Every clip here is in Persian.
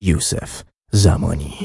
یوسف زمانی.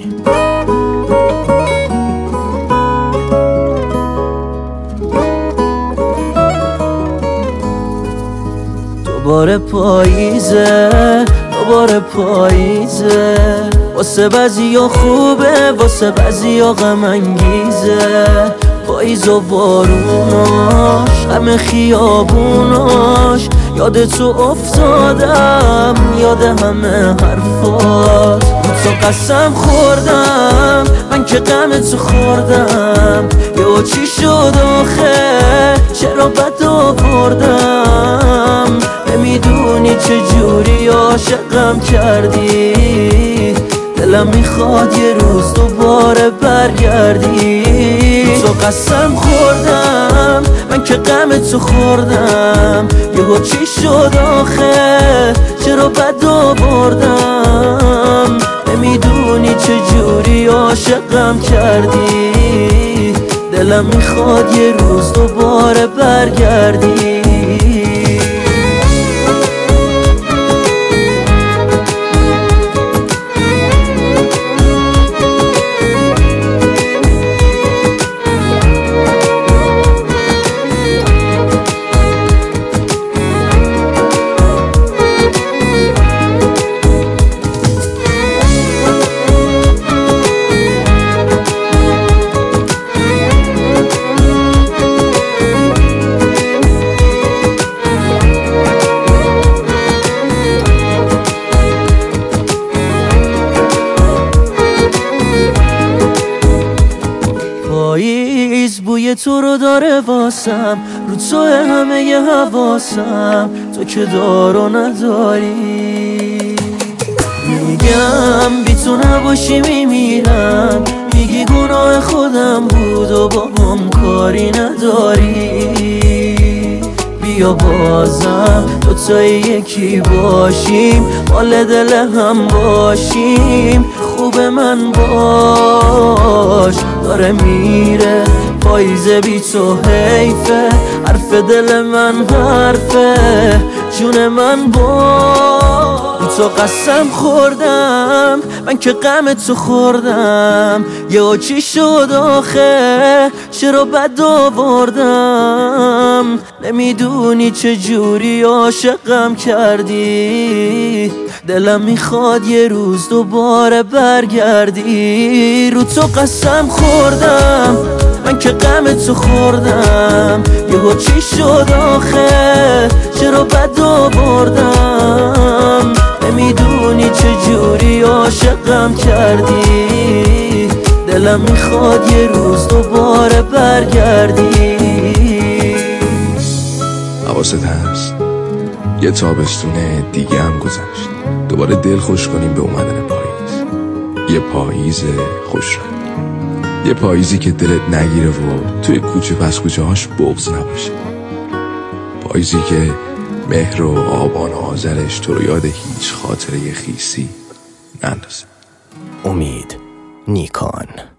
دوباره پاییزه، دوباره پاییزه، واسه بعضیا خوبه، واسه بعضیا غم انگیزه. پاییز و باروناش، همه خیابوناش، یاد تو افتادم، یاد همه حرفات. رو تو قسم خوردم، من که غم تو خوردم. یه چی شد آخه، چرا بد آوردم؟ نمیدونی چجوری عاشقم کردی، دلم میخواد یه روز دوباره برگردی. تو قسم خوردم، من که غم تو خوردم. یهو چی شد آخه، چرا بد آوردم؟ نمیدونی چجوری عاشقم کردی، دلم میخواد یه روز دوباره برگردی. پاییز بوی تو رو داره واسم، رو تو همه ی حواسم، تو که دار و نداری. میگم بی تو نباشی میمیرم، میگی گناه خودم بود و با هم کاری نداری. بیا بازم دوتایی یکی باشیم، مال دل هم باشیم. خوب من باش، داره میره پاییزه بی تو حیفه. حرف دل من حرفه، جون من باش. تو قسم خوردم، من که غم تو خوردم. یه چی شد آخه، چرا بد آوردم؟ نمیدونی چجوری عاشقم کردی، دلم میخواد یه روز دوباره برگردی. رو تو قسم خوردم، من که غم تو خوردم. یهو چی شد آخه، چرا بد آوردم؟ نمیدونی چجوری عاشقم کردی، دلم میخواد یه روز دوباره برگردی. حواست هست یه تابستون دیگه هم گذشت، دوباره دل خوش کنیم به اومدن پاییز. یه پاییز خوش رنگ، یه پاییزی که دلت نگیره و توی کوچه پس کوچه هاش بغض نباشه. پاییزی که مهر و آبان و آذرش تو رو یاد هیچ خاطره خیسی نندازه. امید نیکان.